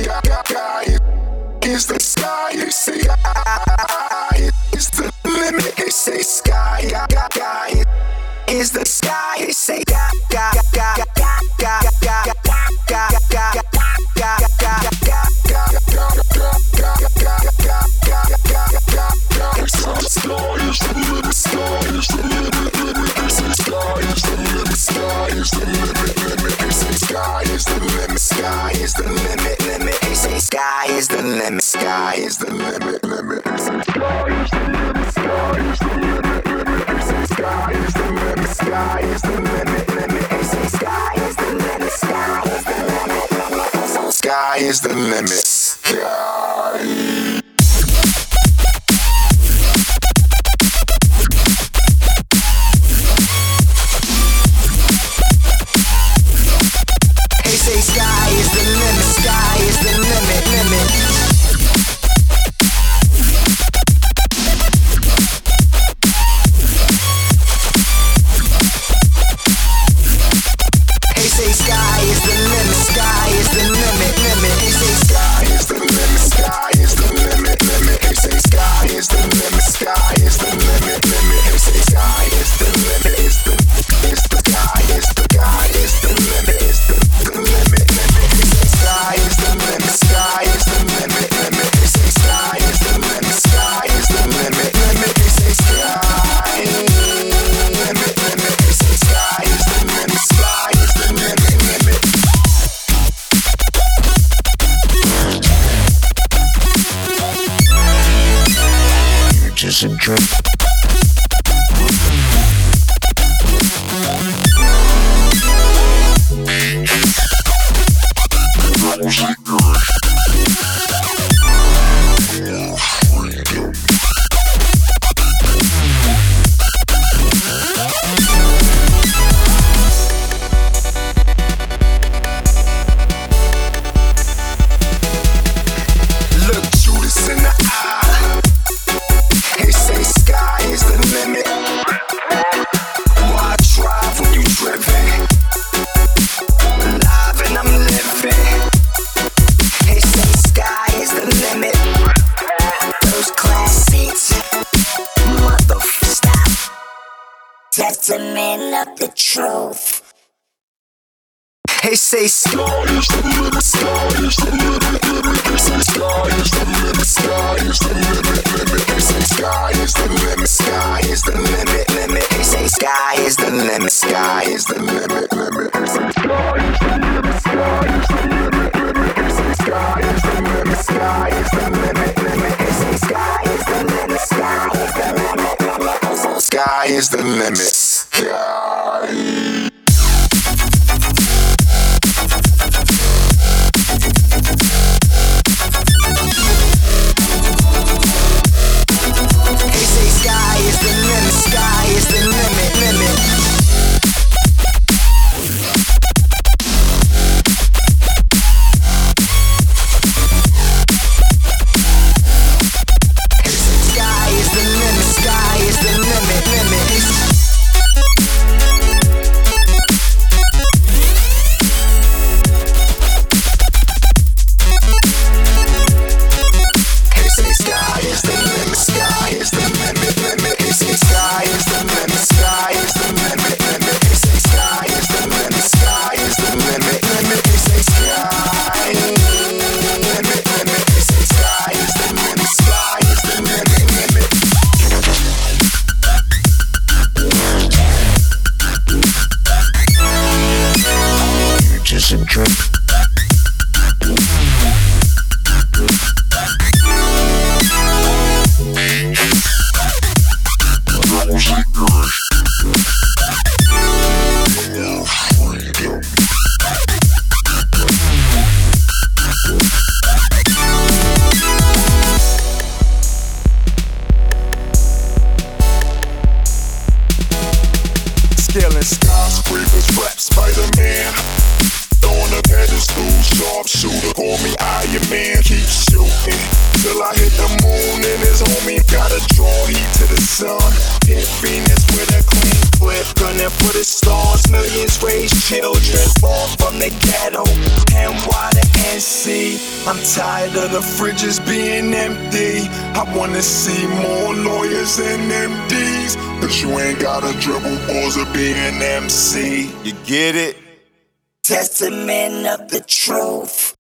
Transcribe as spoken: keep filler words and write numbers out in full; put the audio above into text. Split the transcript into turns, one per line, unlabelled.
is the sky. They say sky is the limit. They say sky is the sky. They say sky is the limit. They say sky is the limit. Sky is the limit. Limit. They say sky is the limit. Sky is the limit. Limit. They say sky is the limit. Sky is the limit. Limit. They say sky is the limit. Sky is the limit. Limit. They say sky is the limit. Sky is the limit. Limit. Sky is the limit. Sky. Say sky is the limit, sky is the limit, limit. Hey, say sky is the limit, sky is the limit, limit. Hey, say sky is the limit, sky is the limit, limit. Hey, say sky is the limit, sky is the limit, limit. Hey, say sky is the limit, is the, is the sky, is the sky, is the limit, is the, the limit. Sky is the limit, sky is the limit, limit. They say sky is the limit, sky is the limit, limit. They say sky, limit, limit. They say sky is the limit, sky is the limit, limit. You're just a jerk.
Testament of the truth.
Hey, say sky is the limit, sky is the limit, limit. They say sky is the limit, sky is the limit, limit. They say sky is the limit, sky is the limit, limit. They say sky is the limit, sky is the limit, limit. They say sky is the limit, sky is the limit, limit. They say sky is the limit, sky is the limit, limit. They say sky is the limit, sky is the limit, limit. Sky is the limit. Sky. Sky is the limit, sky is the limit, limit. Sky is the limit, sky is the limit, limit.
Scaling skyscrapers, rap Spider-Man. On a pedestal, sharpshooter, call me Iron Man. Keep shooting till I hit the moon and his homie gotta draw heat to the sun. Hit Venus with a clean clip, gunning for the stars. Millions raised children, born from the ghetto. And why the can't see. I'm tired of the fridges being empty. I wanna see more lawyers and M Ds, cause you ain't gotta dribble balls or be an M C. You get it?
Testament of the truth.